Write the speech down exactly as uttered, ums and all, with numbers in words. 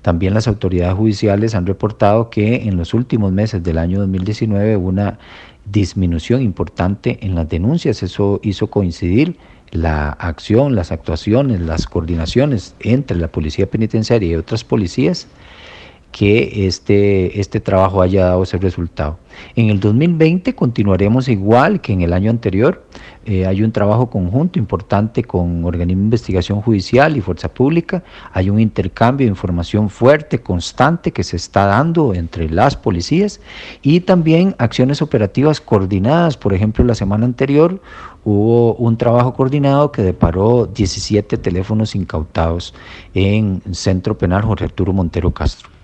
También las autoridades judiciales han reportado que en los últimos meses del año dos mil diecinueve hubo una disminución importante en las denuncias. Eso hizo coincidir la acción, las actuaciones, las coordinaciones entre la Policía Penitenciaria y otras policías, que este, este trabajo haya dado ese resultado. En el dos mil veinte continuaremos igual que en el año anterior. Eh, hay un trabajo conjunto importante con organismos de investigación judicial y fuerza pública. Hay un intercambio de información fuerte, constante, que se está dando entre las policías, y también acciones operativas coordinadas. Por ejemplo, la semana anterior hubo un trabajo coordinado que deparó diecisiete teléfonos incautados en Centro Penal Jorge Arturo Montero Castro.